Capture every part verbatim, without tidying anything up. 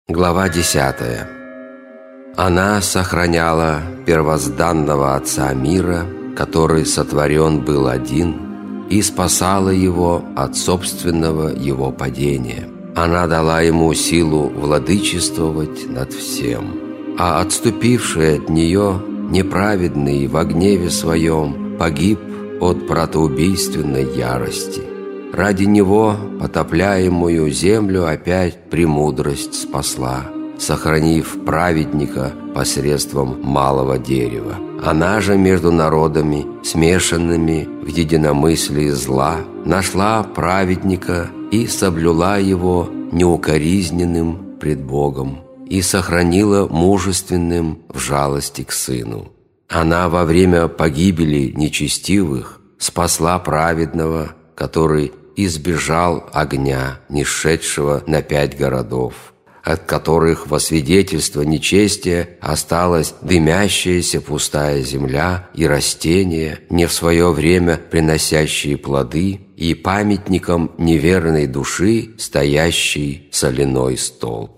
Глава десятая. Она сохраняла первозданного Отца мира, который сотворен был один, и спасала его от собственного его падения. Она дала ему силу владычествовать над всем. А отступивший от нее, неправедный во гневе своем, погиб от братоубийственной ярости. Ради него потопляемую землю опять премудрость спасла, сохранив праведника посредством малого дерева. Она же между народами, смешанными в единомыслии зла, нашла праведника и соблюла его неукоризненным пред Богом и сохранила мужественным в жалости к Сыну. Она во время погибели нечестивых спасла праведного, который избежал огня, не шедшего на пять городов, от которых во свидетельство нечестия осталась дымящаяся пустая земля и растения, не в свое время приносящие плоды, и памятником неверной души стоящий соляной столб.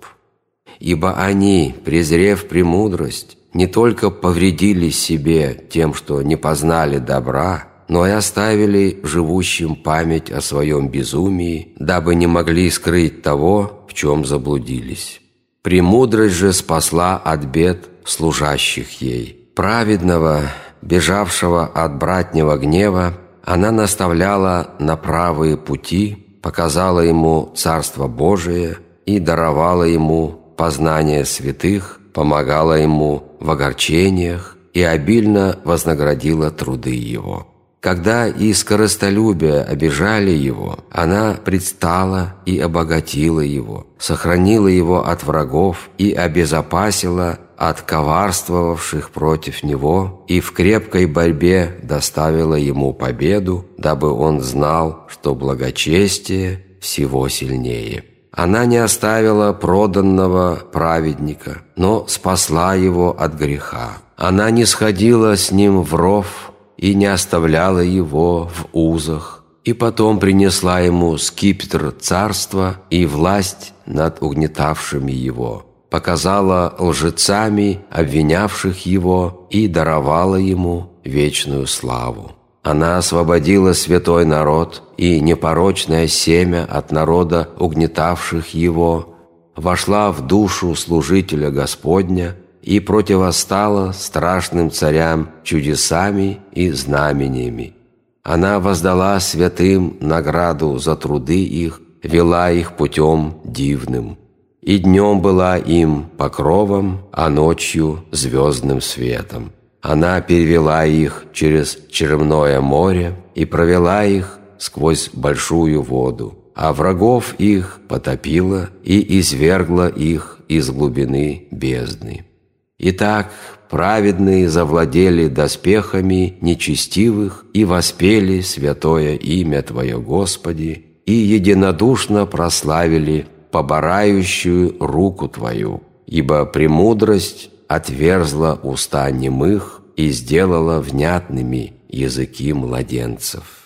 Ибо они, презрев премудрость, не только повредили себе тем, что не познали добра, но и оставили живущим память о своем безумии, дабы не могли скрыть того, в чем заблудились. Премудрость же спасла от бед служащих ей. Праведного, бежавшего от братнего гнева, она наставляла на правые пути, показала ему Царство Божие и даровала ему познание святых, помогала ему в огорчениях и обильно вознаградила труды его. Когда из корыстолюбия обижали его, она предстала и обогатила его, сохранила его от врагов и обезопасила от коварствовавших против него, и в крепкой борьбе доставила ему победу, дабы он знал, что благочестие всего сильнее. Она не оставила проданного праведника, но спасла его от греха. Она не сходила с ним в ров и не оставляла его в узах, и потом принесла ему скипетр царства и власть над угнетавшими его, показала лжецами обвинявших его и даровала ему вечную славу. Она освободила святой народ и непорочное семя от народа угнетавших его, вошла в душу служителя Господня и противостала страшным царям чудесами и знамениями. Она воздала святым награду за труды их, вела их путем дивным. И днем была им покровом, а ночью звездным светом. Она перевела их через Черное море и провела их сквозь большую воду, а врагов их потопила и извергла их из глубины бездны. Итак, праведные завладели доспехами нечестивых и воспели святое имя Твое, Господи, и единодушно прославили поборающую руку Твою, ибо премудрость отверзла уста немых и сделала внятными языки младенцев.